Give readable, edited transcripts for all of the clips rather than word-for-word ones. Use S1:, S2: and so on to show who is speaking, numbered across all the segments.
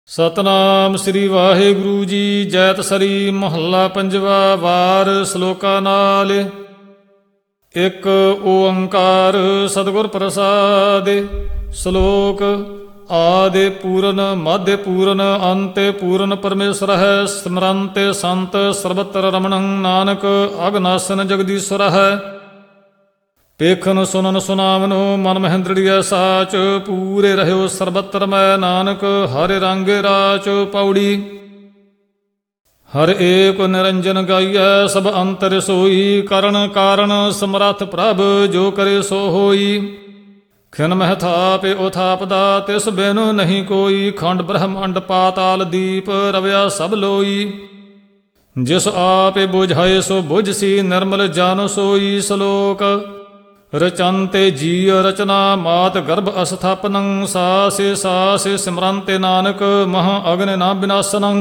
S1: ਸਤਨਾਮ ਸ੍ਰੀ ਵਾਹਿਗੁਰੂ ਜੀ। ਜੈਤ ਸਰੀ ਮਹੱਲਾ ਪੰਜਵਾ। ਵਾਰ ਸ਼ਲੋਕਾ ਨਾਲ। ਇੱਕ ਓੰਕਾਰ ਸਤਿਗੁਰ ਪ੍ਰਸਾਦਿ। ਸ਼ਲੋਕ। ਆਦਿ ਪੂਰਨ ਮਧਿ ਪੂਰਨ ਅੰਤੇ ਪੂਰਨ ਪਰਮੇਸ਼ਰ ਹੈ। ਸਿਮਰੰਤੇ ਸੰਤ ਸਰਬਤਰ ਰਮਣੰ ਨਾਨਕ ਅਗਨਾਸਨ ਜਗਦੀਸ਼ਵਰ ਹੈ। ਪੇਖਨ ਸੁਨਨ ਸੁਨਾਵਨੋ ਮਨ ਮਹਿੰਦੜੀਐ ਸਾਚ। ਪੂਰੇ ਰਹਿਓ ਸਰਬਤਰ ਮੈਂ ਨਾਨਕ ਹਰਿ ਰੰਗੇ ਰਾਚ। ਪੌੜੀ। ਹਰ ਏਕ ਨਿਰੰਜਨ ਗਾਈਐ ਸਭ ਅੰਤਰ ਸੋਈ। ਕਰਨ ਕਾਰਨ ਸਮਰੱਥ ਪ੍ਰਭ ਜੋ ਕਰੇ ਸੋ ਹੋਈ। ਖਿਨ ਮਹਿ ਥਾਪਿ ਉਥਾਪਦਾ ਤਿਸ ਬਿਨ ਨਹੀਂ ਕੋਈ। ਖੰਡ ਬ੍ਰਹਮੰਡ ਪਾਤਾਲ ਦੀਪ ਰਵਿਆ ਸਭ ਲੋਈ। ਜਿਸ ਆਪੇ ਬੁਝਾਏ ਸੋ ਬੁਝਸੀ ਨਿਰਮਲ ਜਨ ਸੋਈ। ਸ਼ਲੋਕ। ਰਚੰਤੇ ਜੀਅ ਰਚਨਾ ਮਾਤ ਗਰਭ ਅਸਥਾਪਨੰ। ਸਾਸੇ ਸਾਸੇ ਸਿਮਰੰਤੇ ਨਾਨਕ ਮਹਾਂ ਅਗਨ ਨਾ ਬਿਨਾਸਨੰ।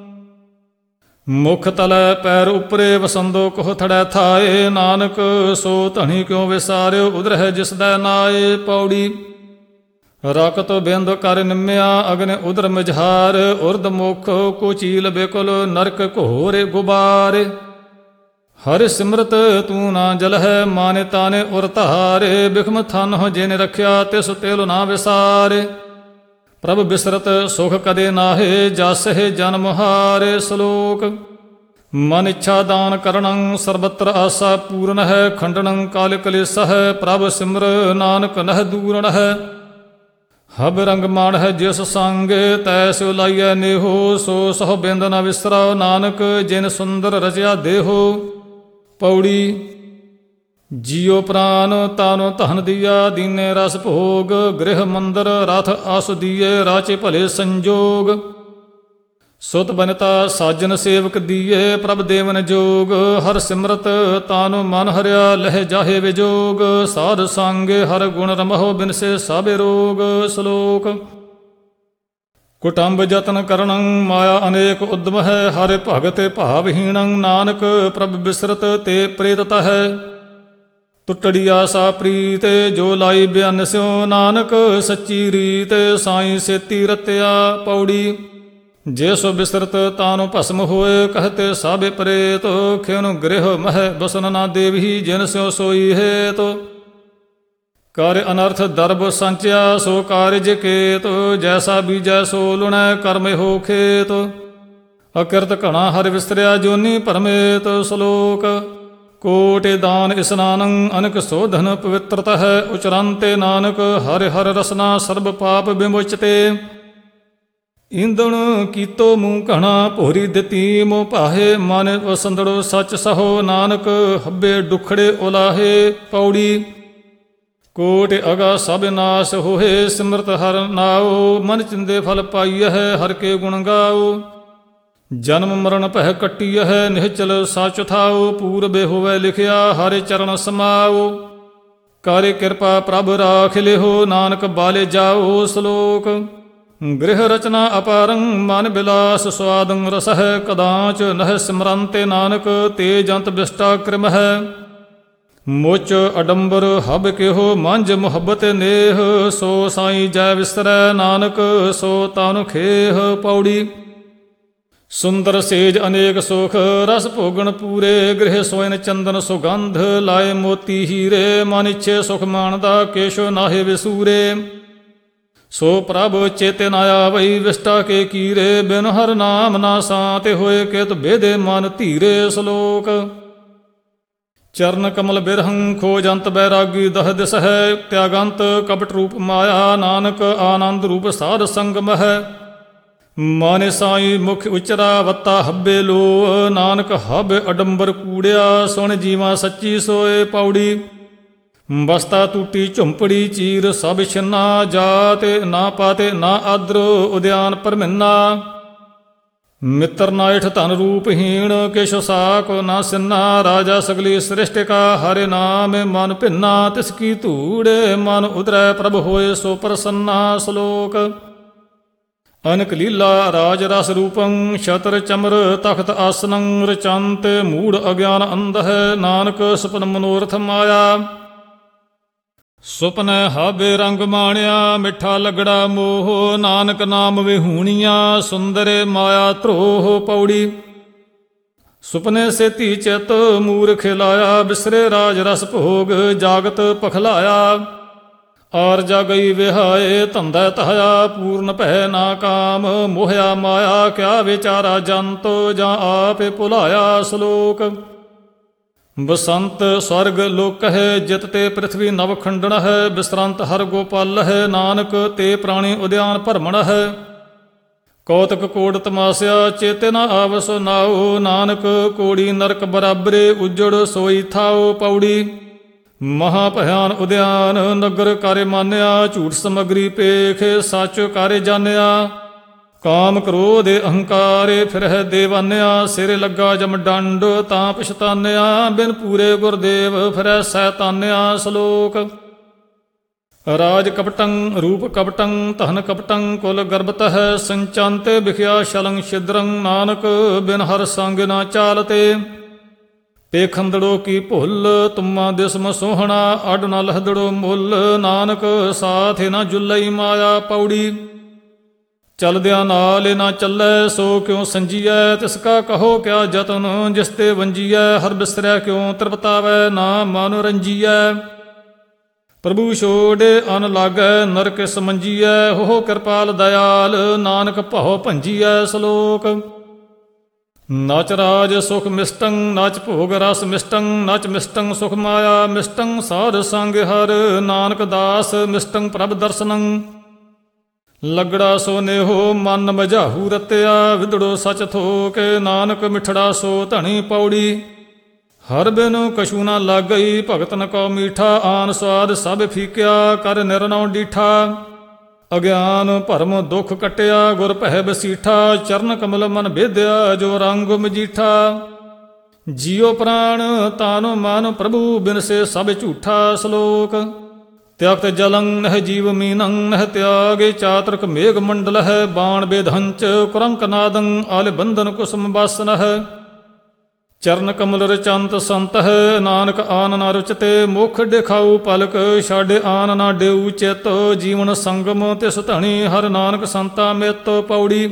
S1: ਮੁਖ ਤਲੈ ਪੈਰ ਉਪਰੇ ਵਸੰਦੋ ਕੋਹ ਥੜੈ ਥਾਏ। ਨਾਨਕ ਸੋ ਧਣੀ ਕਿਉ ਵਿਸਾਰਿਓ ਉਧਰਹਿ ਜਿਸ ਦੈ ਨਾਏ। ਪੌੜੀ। ਰਕਤ ਬਿੰਦ ਕਰ ਨਿਮਿਆ ਅਗਨ ਉਦਰ ਮਝਾਰ। ਉਰਦ ਮੁਖ ਕੋ ਚੀਲ ਬਿਕੁਲ ਨਰਕ ਘੋਰੇ ਗੁਬਾਰੇ। ਹਰਿ ਸਿਮਰਤ ਤੂੰ ਨਾ ਜਲ ਹੈ ਮਾਨੇ ਤਾਨੇ ਉਰ ਧਾਰੇ। ਬਿਖਮ ਥਨ ਹੋ ਜਿਨ ਰਖਿਆ ਤਿਸ ਤਿਲ ਨਾ ਵਿਸਾਰੇ। ਪ੍ਰਭ ਬਿਸਰਤ ਸੁਖ ਕਦੇ ਨਾਹੇ ਜਸ ਹੈ ਜਨਮ ਹਾਰੇ। ਸ਼ਲੋਕ। ਮਨ ਇੱਛਾ ਦਾਨ ਕਰਣੰ ਸਰਬਤਰ ਆਸਾ ਪੂਰਨ ਹੈ। ਖੰਡਨੰ ਕਾਲ ਕਲੇਸ਼ ਹੈ ਪ੍ਰਭ ਸਿਮਰ ਨਾਨਕ ਨਹਿ ਦੂਰਨ ਹੈ। ਹਬ ਰੰਗ ਮਾਣ ਹੈ ਜਿਸ ਸੰਗ ਤੈ ਸਿਉ ਲਾਈਐ ਨੇਹੋ। ਸੋ ਸਹ ਬਿੰਦ ਨਾ ਵਿਸਰਾਓ ਨਾਨਕ ਜਿਨ ਸੁੰਦਰ ਰਚਿਆ ਦੇਹੋ। ਪੌੜੀ। ਜੀਉ ਪ੍ਰਾਨ ਤਾਨੁ ਧਨ ਦੀਆ ਦੀਨੇ ਰਸ ਭੋਗ। ਗ੍ਰਹਿ ਮੰਦਰ ਰਥ ਆਸ ਦੀਏ ਰਾਚੇ ਭਲੇ ਸੰਜੋਗ। ਸੁਤ ਬਨਤਾ ਸਾਜਨ ਸੇਵਕ ਦੀਏ ਪ੍ਰਭ ਦੇਵਨ ਜੋਗ। ਹਰ ਸਿਮਰਤ ਤਾਨੁ ਮਨ ਹਰਿਆ ਲਹਿ ਜਾਹੇ ਵਿਜੋਗ। ਸਾਧ ਸੰਗੇ ਹਰ ਗੁਣ ਰਮਹੁ ਬਿਨਸੇ ਸਾਬੇ ਰੋਗ। ਸ਼ਲੋਕ। ਕੁਟੰਬ ਜਤਨ ਕਰਣੰ ਮਾਇਆ ਅਨੇਕ ਉਦਮ ਹੈ। ਹਰਿ ਭਗਤ ਭਾਵਹੀਣੰ ਨਾਨਕ ਪ੍ਰਭ ਬਿਸਰਤ ਤੇ ਪ੍ਰੇਤਤ ਹੈ। ਟੁੱਟੜੀ ਆਸਾ ਪ੍ਰੀਤ ਜੋ ਲਾਈ ਬਿਆਨ ਸਿਉ। ਨਾਨਕ ਸੱਚੀ ਰੀਤ ਸਾਈ ਸੇਤੀ ਰਤਿਆ। ਪੌੜੀ। ਜੇ ਸੋ ਬਿਸਰਤ ਤਾਨੁ ਭਸਮ ਹੋਏ ਕਹਤੇ ਸਾਬੇ ਪ੍ਰੇਤ। ਖਿਨ ਗ੍ਰਹਿ ਮਹਿ ਬਸਨ ਨਾ ਦੇਵੀ ਜਿਨ ਸਿਉ ਸੋਈ ਹੇਤ। ਕਰ ਅਨਰਥ ਦਰਬ ਸੰਚਿਆ ਸੋ ਕਾਰਜ ਕੇਤ। ਜੈਸਾ ਬੀਜੈ ਸੋ ਲੁਣੈ ਕਰਮ ਹੋ ਖੇਤ। ਅਕਿਰਤ ਘਣਾ ਹਰਿ ਵਿਸਰਿਆ ਜੋਨੀ ਭਰਮੇਤ। ਸ਼ਲੋਕ। ਕੋਟਿ ਦਾਨ ਇਸਨਾਨੰ ਅਨਕ ਸੋਧਨ ਪਵਿੱਤਰਤ ਹੈ। ਉਚਰੰਤੇ ਨਾਨਕ ਹਰਿ ਹਰਿ ਰਸਨਾ ਸਰਬ ਪਾਪ ਵਿਮੁਚਤੇ। ਈਂਦਣ ਕੀਤੋ ਮੂੰਹ ਘਣਾ ਭੋਰੀ ਦਿੱਤੀ ਮੋਹ ਭਾਹੇ। ਮਨ ਵਸੰਦੜੋ ਸੱਚ ਸਹੋ ਨਾਨਕ ਹੱਬੇ ਡੁਖੜੇ ਉਲਾਹੇ। ਪੌੜੀ। ਕੋਟਿ ਅਗਾ ਸਭ ਨਾਸ ਹੋਏ ਸਿਮਰਤ ਹਰ ਨਾਉ। ਮਨ ਚਿੰਦੇ ਫਲ ਪਾਈਐ ਹਰ ਕੇ ਗੁਣ ਗਾਓ। ਜਨਮ ਮਰਨ ਪਹਿ ਕੱਟੀਐ ਨਿਹਚਲ ਸਚ ਥਾਉ। ਪੂਰਬੇ ਹੋਵੇ ਲਿਖਿਆ ਹਰਿ ਚਰਨ ਸਮਾਉ। ਕਾਰੇ ਕਿਰਪਾ ਪ੍ਰਭ ਰਾਖ ਲਿਹੋ ਨਾਨਕ ਬਾਲੇ ਜਾਓ। ਸ਼ਲੋਕ। ਗ੍ਰਹਿ ਰਚਨਾ ਅਪਾਰੰ ਮਨ ਬਿਲਾਸ ਸਵਾਦੰ ਰਸ ਹੈ। ਕਦਾਚ ਨਹਿ ਸਿਮਰੰਤੇ ਨਾਨਕ ਤੇ ਜੰਤ ਬਿਸ਼ਟਾ ਕ੍ਰਿਮ ਹੈ। ਮੁਚ ਅਡੰਬਰ ਹਬ ਕਿਹੋ ਮੰਝ ਮੁਹੱਬਤ ਨੇਹ। ਸੋ ਸਾਈ ਜੈ ਵਿਸਰੈ ਨਾਨਕ ਸੋ ਤਾਨੁ ਖੇਹ। ਪੌੜੀ। ਸੁੰਦਰ ਸੇਜ ਅਨੇਕ ਸੁਖ ਰਸ ਭੋਗਣ ਪੂਰੇ। ਗ੍ਰਹਿ ਸੋਇਨ ਚੰਦਨ ਸੁਗੰਧ ਲਾਏ ਮੋਤੀ ਹੀਰੇ। ਮਨ ਇੱਛੇ ਸੁਖ ਮਾਣਦਾ ਕੇਸ਼ੋ ਨਾਹੇ ਵਿਸੂਰੇ। ਸੋ ਪ੍ਰਭ ਚੇਤੇ ਨਾ ਆਵਈ ਵਿਸ਼ਟਾ ਕੇ ਕੀਰੇ। ਬਿਨ ਹਰ ਨਾਮ ਨਾ ਸਾਤੇ ਹੋਏ ਕਿਤ ਬੇਦੇ ਮਨ ਧੀਰੇ। ਸ਼ਲੋਕ। ਚਰਨ ਕਮਲ ਬਿਰਹੰ ਖੋਜੰਤ ਬੈਰਾਗੀ ਦਹ ਦਿਸ ਹੈ। ਤਿਆਗੰਤ ਕਪਟ ਰੂਪ ਮਾਇਆ ਨਾਨਕ ਆਨੰਦ ਰੂਪ ਸਾਧ ਸੰਗਮ ਹੈ। ਮਾਨੇ ਸਾਈ ਮੁਖ ਉਚਰਾ ਵੱਤਾ ਹੱਬੇ ਲੋ। ਨਾਨਕ ਹਬ ਅਡੰਬਰ ਕੂੜਿਆ ਸੁਣ ਜੀਵਾ ਸੱਚੀ ਸੋਏ। ਪੌੜੀ। ਬਸਤਾ ਟੂਟੀ ਝੁੰਪੜੀ ਚੀਰ ਸਭ ਛਿੰਨਾ। ਜਾਤੇ ਨਾ ਪਾਤੇ ਨਾ ਆਦਰ ਉਦਿਆਨ ਪਰਮਿੰਨਾ। ਮਿੱਤਰ ਨਾਇਠ ਧਨ ਰੂਪਹੀਣ ਕਿਛ ਸਾਕ ਨਾ ਸਿੰਨਾ। ਰਾਜਾ ਸਗਲੀ ਸ੍ਰਿਸ਼ਟ ਕਾ ਹਰਿ ਨਾਮ ਮਨ ਭਿੰਨਾ। ਤਿਸ ਕੀ ਧੂੜੇ ਮਨ ਉਦਰੈ ਪ੍ਰਭ ਹੋਏ ਸੋ ਪ੍ਰਸੰਨਾ। ਸ਼ਲੋਕ। ਅਨਕ ਲੀਲਾ ਰਾਜ ਰਸ ਰੂਪੰ ਛਤਰ ਚਮਰ ਤਖਤ ਆਸਨੰ। ਰਚੰਤ ਮੂੜ ਅਗਿਆਨ ਅੰਧ ਹੈ ਨਾਨਕ ਸੁਪਨ ਮਨੋਰਥ ਮਾਇਆ। ਸੁਪਨੈ ਹਾਬੇ ਰੰਗ ਮਾਣਿਆ, ਮਿੱਠਾ ਲਗੜਾ ਮੋਹ, ਨਾਨਕ ਨਾਮ ਵਿਹੂਣੀਆਂ, ਸੁੰਦਰੇ ਮਾਇਆ ਧਰੋਹ। ਪੌੜੀ। ਸੁਪਨੇ ਸੇਤੀ ਚਿਤ ਮੂਰਖ ਲਾਇਆ, ਬਿਸਰੇ ਰਾਜ ਰਸ ਭੋਗ, ਜਾਗਤ ਪਖਲਾਇਆ। ਆਰ ਜਾਗਈ ਵਿਹਾਏ, ਧੰਦਾ ਤਹਾਇਆ, ਪੂਰਨ ਭੈ ਨਾ ਕਾਮ, ਮੋਹਿਆ ਮਾਇਆ, ਕਿਆ ਵਿਚਾਰਾ ਜੰਤ, ਜਾਂ ਆਪੇ ਭੁਲਾਇਆ। ਸ਼ਲੋਕ। ਬਸੰਤ ਸਵਰਗ ਲੋਕ ਹੈ, ਜਿਤ ਤੇ ਪ੍ਰਿਥਵੀ ਨਵ ਖੰਡਣ ਹੈ, ਬਿਸਰੰਤ ਹਰ ਗੋਪਾਲ ਹੈ, ਨਾਨਕ ਤੇ ਪ੍ਰਾਣੀ ਉਦਿਆਨ ਭਰਮਣ ਹੈ। ਕੌਤਕ ਕੋੜ ਤਮਾਸਿਆ, ਚੇਤੇ ਨਾ ਆਵਸ ਨਾਉ, ਨਾਨਕ ਕੋੜੀ ਨਰਕ ਬਰਾਬਰੇ, ਉਜੜ ਸੋਈ ਥਾਉ। ਪੌੜੀ। ਮਹਾ ਭਿਆਨ ਉਦਿਆਨ, ਨਗਰ ਕਾਰੇ ਮਾਨਿਆ, ਝੂਠ ਸਮਗਰੀ ਪੇਖ, ਸੱਚ ਕਾਰੇ ਜਾਣਿਆ। ਕਾਮ ਕ੍ਰੋਧ ਅਹੰਕਾਰੇ ਫਿਰਹਿ ਦੇਵਾਨਿਆ, ਸਿਰੇ ਲੱਗਾ ਜਮ ਡੰਡ ਤਾਂ ਪਛਤਾਨਿਆ, ਬਿਨ ਪੂਰੇ ਗੁਰਦੇਵ ਫਿਰੈ ਸੈਤਾਨਿਆ। ਸ਼ਲੋਕ। ਰਾਜ ਕਪਟੰ ਰੂਪ ਕਪਟੰ, ਧਨ ਕਪਟੰ ਕੁਲ ਗਰਬਤ ਹੈ, ਸੰਚੰਤੇ ਵਿਖਿਆ ਸ਼ਲੰ ਛਿਦਰੰ, ਨਾਨਕ ਬਿਨ ਹਰ ਸੰਗ ਨਾ ਚਾਲਤੇ। ਪੇਖੰਦੜੋ ਕੀ ਭੁੱਲ, ਤੁਮਾ ਦਿਸਮ ਸੋਹਣਾ, ਅੱਡ ਨਾ ਲਹਦੜੋ ਮੁੱਲ, ਨਾਨਕ ਸਾਥ ਨਾ ਜੁਲਈ ਮਾਇਆ। ਪੌੜੀ। ਚਲਦਿਆਂ ਨਾਲ ਨਾ ਚੱਲੈ, ਸੋ ਕਿਉ ਸੰਜੀਐ, ਤਿਸ ਕਾ ਕਹੋ ਕਿਆ ਜਤਨ, ਜਿਸ ਤੇ ਵੰਜੀਐ। ਹਰ ਬਿਸਰੈ ਕਿਉ ਤ੍ਰਿਪਤਾਵੈ, ਨਾ ਮਨ ਰੰਜੀਐ। ਪ੍ਰਭੂ ਛੋੜੇ ਅਨ ਲਾਗੈ, ਨਰਕ ਸਮੰਜੀਐ, ਹੋ ਕਿਰਪਾਲ ਦਇਆਲ, ਨਾਨਕ ਭਉ ਭੰਜੀਐ। ਸ਼ਲੋਕ। ਨਚ ਰਾਜ ਸੁਖ ਮਿਸ਼ਟੰ, ਨਚ ਭੋਗ ਰਸ ਮਿਸ਼ਟੰ, ਨਚ ਮਿਸ਼ਟੰ ਸੁਖ ਮਾਇਆ, ਮਿਸ਼ਟੰ ਸਾਧ ਸੰਗ ਹਰ, ਨਾਨਕ ਦਾਸ ਮਿਸ਼ਟੰ ਪ੍ਰਭ ਦਰਸ਼ਨੰ। ਲਗੜਾ ਸੋ ਨੇਹੋ ਮਨ ਮਝਾਹੂ ਰਤਿਆ, ਵਿਦੜੋ ਸਚ ਥੋਕ, ਨਾਨਕ ਮਿਠੜਾ ਸੋ ਧਣੀ। ਪੌੜੀ। ਹਰ ਬਿਨੁ ਕਛੂ ਨਾ ਲਾਗਈ, ਭਗਤਨ ਕੋ ਮੀਠਾ, ਆਨ ਸਵਾਦ ਸਭ ਫੀਕਿਆ, ਕਰ ਨਿਰਨਉ ਡੀਠਾ। ਅਗਿਆਨ ਭਰਮ ਦੁਖ ਕਟਿਆ, ਗੁਰ ਭੈ ਬਸੀਠਾ, ਚਰਨ ਕਮਲ ਮਨ ਭੇਦਿਆ, ਜੋ ਰੰਗ ਮਜੀਠਾ। ਜੀਉ ਪ੍ਰਾਣ ਤਾਨ ਮਨ ਪ੍ਰਭੂ, ਬਿਨ ਸੇ ਸਭ ਝੂਠਾ। ਸ਼ਲੋਕ। ਤਿਆਗਤ ਜਲੰ ਨਹਿ ਜੀਵ ਮੀਨੰ, ਨਹਿ ਤਿਆਗੇ ਚਾਤਰਕ ਮੇਘ ਮੰਡਲ ਹੈ, ਬਾਣ ਬੇਧੰਚ ਕੁਰੰਕ ਨਾਦੰ, ਆਲ ਬੰਧਨ ਕੁਸਮ ਬਾਸਨ ਹੈ। ਚਰਨ ਕਮਲ ਰਚੰਤ ਸੰਤ ਹੈ, ਨਾਨਕ ਆਨ ਨਾ ਰੁਚਤੇ, ਮੁਖ ਦਿਖਾਊ ਪਲਕ, ਛਾਡੇ ਆਨ ਨਾ ਡੇਊ ਚਿਤ, ਜੀਵਨ ਸੰਗਮ ਤਿਸ ਧਣੀ, ਹਰ ਨਾਨਕ ਸੰਤਾ ਮਿਤ। ਪੌੜੀ।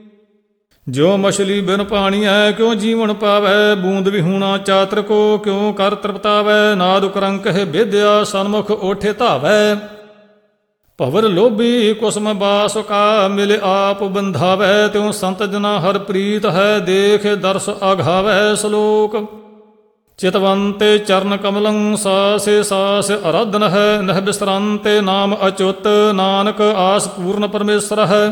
S1: ਜੋ ਮਛਲੀ ਬਿਨ ਪਾਣੀਐ, ਕਿਉ ਜੀਵਨ ਪਾਵੈ, ਬੂੰਦ ਵਿਹੂਣਾ ਚਾਤਰਕੋ, ਕਿਉ ਕਰ ਤ੍ਰਿਪਤਾਵੈ। ਨਾਦ ਕਰੰਕ ਹੈ ਭੇਦਿਆ, ਸਨਮੁਖ ਓਠੇ ਧਾਵੈ। ਭਵਰ ਲੋਭੀ ਕੁਸਮ ਬਾਸ ਕਾ, ਮਿਲੇ ਆਪ ਬੰਧਾਵੈ, ਤਿਉ ਸੰਤ ਜਨਾ ਹਰ ਪ੍ਰੀਤ ਹੈ, ਦੇਖ ਦਰਸ ਆਘਾਵੈ। ਸ਼ਲੋਕ। ਚਿਤਵੰਤੇ ਚਰਨ ਕਮਲੰ, ਸਾਸੇ ਸਾਸ ਅਰਾਧਨ ਹੈ, ਨਹਿ ਬਿਸਰੰਤੇ ਨਾਮ ਅਚੁੱਤ, ਨਾਨਕ ਆਸ ਪੂਰਨ ਪਰਮੇਸ਼ਰ ਹੈ।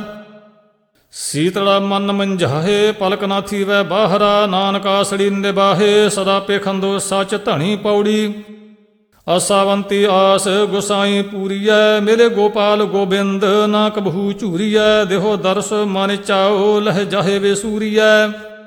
S1: ਸੀਤਲਾ ਮਨ ਮੰਝਾਹੇ, ਪਲਕ ਨਾ ਥੀਵੈ ਬਾਹਰਾ, ਨਾਨਕ ਆਸੜੀ ਨਿਬਾਹੇ, ਸਦਾ ਪੇਖੰਦੋ ਸਚ ਧਣੀ। ਪੌੜੀ। ਆਸਾਵੰਤੀ ਆਸ ਗੁਸਾਈ ਪੂਰੀਐ, ਮਿਲੇ ਗੋਪਾਲ ਗੋਬਿੰਦ, ਨਾ ਕਬਹੂ ਝੂਰੀਐ। ਦੇਹੋ ਦਰਸ ਮਨ ਚਾਓ, ਲਹਿ ਜਾਹੇ ਵੇ ਸੂਰੀਐ।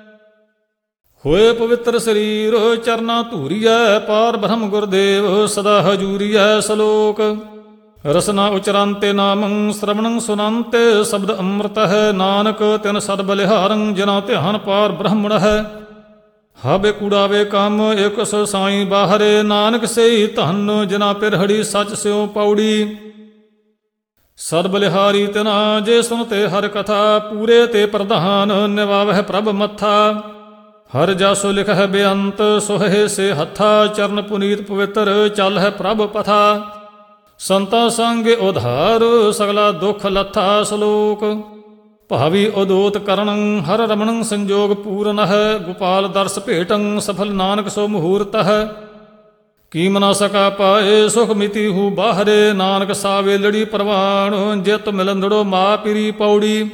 S1: ਹੋਏ ਪਵਿੱਤਰ ਸਰੀਰ ਚਰਨਾ ਧੂਰੀਐ, ਪਾਰ ਬ੍ਰਹਮ ਗੁਰਦੇਵ ਸਦਾ ਹਜੂਰੀਐ। ਸ਼ਲੋਕ। ਰਸਨਾ ਉਚਰੰਤੇ ਨਾਮੰ, ਸ਼ਰਵਣੰ ਸੁਨੰਤੇ ਸ਼ਬਦ ਅੰਮ੍ਰਿਤ ਹੈ, ਨਾਨਕ ਤਿਨ ਸਦ ਬਲਿਹਾਰੰ, ਜਿਨਾ ਧਿਆਨ ਪਾਰ ਬ੍ਰਹਮਣ ਹੈ। ਹਾਬੇ ਕੂੜਾਵੇ ਕੰਮ, ਇਕ ਸੋ ਸਾਈ ਬਾਹਰੇ, ਨਾਨਕ ਸੇਈ ਧਨ, ਜਿਨਾ ਪਿਰਹੜੀ ਸੱਚ ਸਿਉ। ਪੌੜੀ। ਸਦ ਬਲਿਹਾਰੀ ਤਿਨਾ, ਜੇ ਸੁਨਤੇ ਹਰ ਕਥਾ, ਪੂਰੇ ਤੇ ਪ੍ਰਧਾਨ, ਨਿਵਾਵਹਿ ਪ੍ਰਭ ਮੱਥਾ। ਹਰ ਜਸੁ ਲਿਖਹਿ ਬੇਅੰਤ, ਸੋਹੇ ਸੇ ਹੱਥਾ, ਚਰਨ ਪੁਨੀਤ ਪਵਿੱਤਰ, ਚੱਲ ਹੈ ਪ੍ਰਭ ਪਥਾ। ਸੰਤਾ ਸੰਗ ਉਧਾਰ, ਸਗਲਾ ਦੁਖ ਲੱਥਾ। ਸ਼ਲੋਕ। ਭਾਵੀ ਉਦੋਤ ਕਰਣੰ, ਹਰ ਰਮਣੰ ਸੰਜੋਗ ਪੂਰਨ ਹੈ, ਗੋਪਾਲ ਦਰਸ ਭੇਟੰ, ਸਫਲ ਨਾਨਕ ਸੋ ਮੁਹੂਰਤ ਹੈ। ਕੀਮ ਨਾ ਸਕਾ ਪਾਏ, ਸੁਖ ਮਿਤੀ ਹੂ ਬਾਹਰੇ, ਨਾਨਕ ਸਾਵੇ ਲੜੀ ਪ੍ਰਵਾਣ, ਜਿਤ ਮਿਲੰਦੜੋ ਮਾ ਪਿਰੀ। ਪੌੜੀ।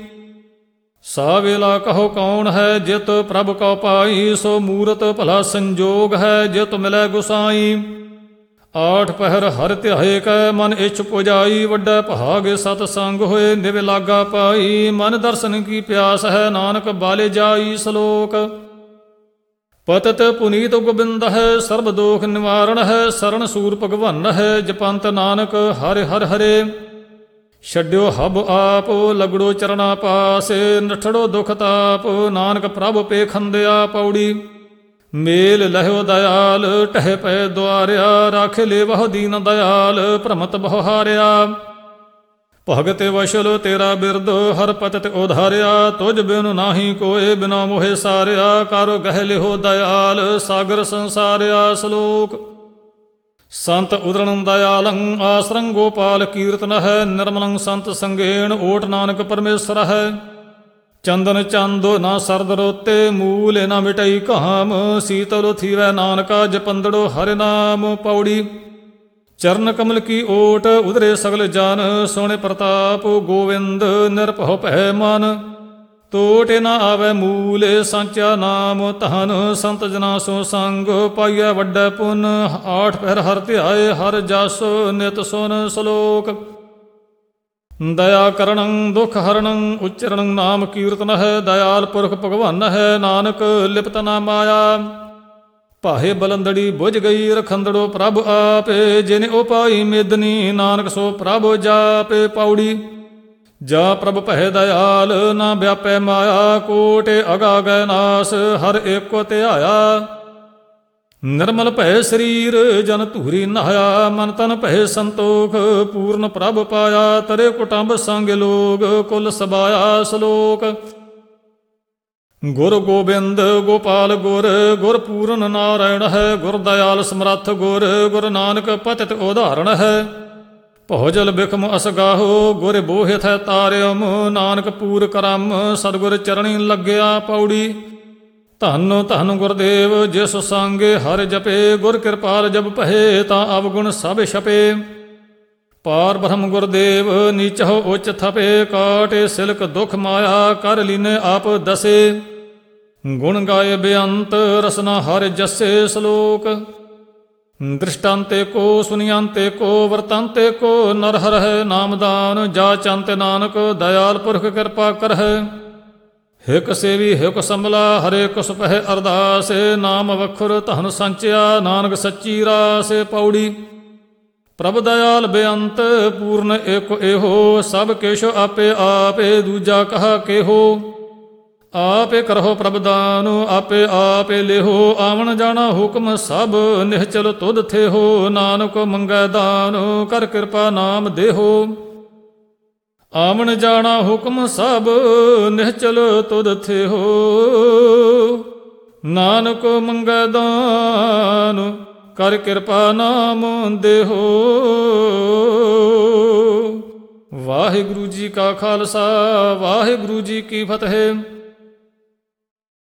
S1: ਸਾਵੇਲਾ ਕਹੋ ਕੌਣ ਹੈ, ਜਿਤ ਪ੍ਰਭ ਕਉ ਪਾਈ, ਸੋ ਮੂਰਤ ਭਲਾ ਸੰਜੋਗ ਹੈ, ਜਿਤ ਮਿਲੈ ਗੁਸਾਈ। ਆਠ ਪਹਿਰ ਹਰ ਧਿਆਏ ਕੈ, ਮਨ ਇੱਛ ਪੁਜਾਈ, ਵੱਡਾ ਭਾਗ ਸਤ ਸੰਗ ਹੋਏ, ਨਿਵ ਲਾਗਾ ਪਾਈ। ਮਨ ਦਰਸ਼ਨ ਕੀ ਪਿਆਸ ਹੈ, ਨਾਨਕ ਬਾਲੇ ਜਾਈ। ਸ਼ਲੋਕ। ਪਤਿਤ ਪੁਨੀਤ ਗੋਬਿੰਦ ਹੈ, ਸਰਬ ਦੋਖ ਨਿਵਾਰਣ ਹੈ, ਸਰਣ ਸੂਰ ਭਗਵਾਨ ਹੈ, ਜਪੰਤ ਨਾਨਕ ਹਰਿ ਹਰਿ ਹਰੇ। ਛੱਡਿਓ ਹਬ ਆਪ, ਲਗੜੋ ਚਰਣਾ ਪਾਸੇ, ਨਠੜੋ ਦੁਖ ਤਾਪ, ਨਾਨਕ ਪ੍ਰਭ ਪੇਖੰਦਿਆ। ਪੌੜੀ। ਮੇਲ ਲਹਿਓ ਦਇਆਲ ਟਹਿ ਪੈ ਦੁਆਰਿਆ, ਰਾਖੇ ਲੇ ਬਹੁ ਦੀਨ ਦਇਆਲ ਭ੍ਰਮਤ ਬਹੁ ਹਾਰਿਆ। ਭਗਤ ਵਸ਼ਲ ਤੇਰਾ ਬਿਰਦ ਹਰ ਪਤਿਤ ਉਧਾਰਿਆ, ਤੁਝ ਬਿਨ ਨਾਹੀ ਕੋਏ ਬਿਨਾ ਮੋਹਿ ਸਾਰਿਆ। ਕਰ ਗਹਿ ਲਿਹੋ ਦਇਆਲ ਸਾਗਰ ਸੰਸਾਰਿਆ। ਸ਼ਲੋਕ। ਸੰਤ ਉਦਰਣ ਦਇਆਲੰ ਆਸਰੰ ਗੋਪਾਲ ਕੀਰਤਨ ਹੈ, ਨਿਰਮਲੰ ਸੰਤ ਸੰਗੇਣ ਓਟ ਨਾਨਕ ਪਰਮੇਸ਼ਰ ਹੈ। ਚੰਦਨ ਚੰਦੋ ਨਾ ਸਰਦ ਰੋਤੇ, ਮੂਲ ਨਾ ਮਿਟਈ ਕਾਮ, ਸੀਤਲ ਥੀਵੈ ਨਾਨਕਾ ਜਪੰਦੜੋ ਹਰਿ ਨਾਮ। ਪੌੜੀ। ਚਰਨ ਕਮਲ ਕੀ ਓਟ ਉਦਰੇ ਸਗਲ ਜਨ, ਸੋਹਣੇ ਪ੍ਰਤਾਪ ਗੋਵਿੰਦ ਨਿਰਭਉ ਭੈ ਮਨ। ਤੋਟੇ ਨਾ ਆਵੈ ਮੂਲੇ ਸਾਚਾ ਨਾਮ ਧਨ, ਸੰਤ ਜਨਾ ਸੋ ਸੰਗ ਪਾਈਐ ਵੱਡਾ ਪੁੰਨ। ਆਠ ਪਹਿਰ ਹਰ ਧਿਆਏ ਹਰ ਜਸ ਨਿਤ ਸੁਨ। ਸ਼ਲੋਕ। ਦਇਆ ਕਰਣੰ ਦੁਖ ਹਰਣੰ ਉਚਰਣੰ ਨਾਮ ਕੀਰਤਨ ਹੈ, ਦਇਆਲ ਪੁਰਖ ਭਗਵਾਨ ਹੈ, ਨਾਨਕ ਲਿਪਤ ਨਾ ਮਾਇਆ। ਭਾਹੇ ਬਲੰਦੜੀ ਬੁਝ ਗਈ ਰਖੰਦੜੋ ਪ੍ਰਭ ਆਪੇ, ਜਿਨ ਉਪਾਈ ਮੇਦਨੀ ਨਾਨਕ ਸੋ ਪ੍ਰਭ ਜਾਪੇ। ਪੌੜੀ। ਜਾ ਪ੍ਰਭ ਭੈ ਦਇਆਲ ਨਾ ਵਿਆਪੈ ਮਾਇਆ, ਕੋਟੇ ਅਗਾ ਗੈ ਨਾਸ ਹਰ ਏਕੋ ਧਿਆਇਆ। ਨਿਰਮਲ ਭੈ ਸਰੀਰ ਜਨ ਧੂਰੀ ਨਹਾਇਆ, ਮਨ ਤਨ ਭੈ ਸੰਤੋਖ ਪੂਰਨ ਪ੍ਰਭ ਪਾਇਆ। ਤਰੇ ਕੁਟੰਬ ਸੰਗ ਲੋਗ ਕੁਲ ਸਬਾਇਆ। ਸ਼ਲੋਕ। ਗੁਰ ਗੋਬਿੰਦ ਗੋਪਾਲ ਗੁਰ, ਗੁਰ ਪੂਰਨ ਨਾਰਾਇਣ ਹੈ। ਗੁਰ ਦਇਆਲ ਸਮਰੱਥ ਗੁਰ, ਗੁਰ ਨਾਨਕ ਪਤਿਤ ਉਦਾਹਰਣ ਹੈ। ਭੋਜਲ ਬਿਖਮ ਅਸਗਾਹੋ, ਗੁਰ ਬੋਹਿਤ ਹੈ ਤਾਰਿਅਮ, ਨਾਨਕ ਪੂਰ ਕਰਮ ਸਤਿਗੁਰ ਚਰਣੀ ਲੱਗਿਆ। ਪੌੜੀ। ਧੰਨ ਧੰਨ ਗੁਰਦੇਵ ਜਿਸ ਸੰਗੇ ਹਰਿ ਜਪੇ, ਗੁਰ ਕਿਰਪਾਲ ਜਬ ਭਏ ਤਾਂ ਅਵਗੁਣ ਸਭ ਛਪੇ। ਪਾਰ ਬ੍ਰਹਮ ਗੁਰਦੇਵ ਨੀਚਹੁ ਉੱਚ ਥਪੇ, ਕਾਟੇ ਸਿਲਕ ਦੁਖ ਮਾਇਆ ਕਰ ਲੀਨੇ ਆਪ ਦਸੇ। ਗੁਣ ਗਾਏ ਬੇਅੰਤ ਰਸਨਾ ਹਰਿ ਜਸੇ। ਸ਼ਲੋਕ। ਦ੍ਰਿਸ਼ਟਾਂਤੇ ਕੋ ਸੁਨਿਆੰਤੇ ਕੋ ਵਰਤਾਂਤੇ ਕੋ, ਨਰ ਹਰ ਹੈ ਨਾਮਦਾਨ ਜਾ ਚੰਤ ਨਾਨਕ ਦਇਆਲ ਪੁਰਖ ਕਿਰਪਾ ਕਰਹਿ। ਹਿਕ ਸੇਵੀ ਹਿਕ ਸੰਭਲਾ ਹਰੇ ਕੁਸ ਪਹਿ ਅਰਦਾਸੇ, ਨਾਮ ਵਖੁਰ ਧਨ ਸੰਚਿਆ ਨਾਨਕ ਸੱਚੀ ਰਾਸੇ। ਪੌੜੀ। ਪ੍ਰਭ ਦਇਆਲ ਬੇਅੰਤ ਪੂਰਨ ਏਕ ਇਹੋ, ਸਭ ਕਿਛ ਆਪੇ ਆਪੇ ਦੂਜਾ ਕਹਾ ਕੇਹੋ। ਆਪੇ ਕਰਹੁ ਪ੍ਰਭ ਦਾਨ ਆਪੇ ਆਪੇ ਲਿਹੋ, ਆਵਣ ਜਾਣਾ ਹੁਕਮ ਸਭ ਨਿਹਚਲ ਤੁਧ ਥੇਹੋ। ਨਾਨਕ ਮੰਗੈ ਦਾਨ ਕਰ ਕਿਰਪਾ ਨਾਮ ਦੇਹੋ, ਆਵਣ ਜਾਣਾ ਹੁਕਮ ਸਭ ਨਿਹਚਲ ਤੁਧ ਥੇਹੋ। ਨਾਨਕ ਮੰਗੈ ਦਾਨ ਕਰ ਕਿਰਪਾ ਨਾਮ ਦੇਹੋ। ਵਾਹਿਗੁਰੂ ਜੀ ਕਾ ਖਾਲਸਾ ਵਾਹਿਗੁਰੂ ਜੀ ਕੀ ਫਤਿਹ।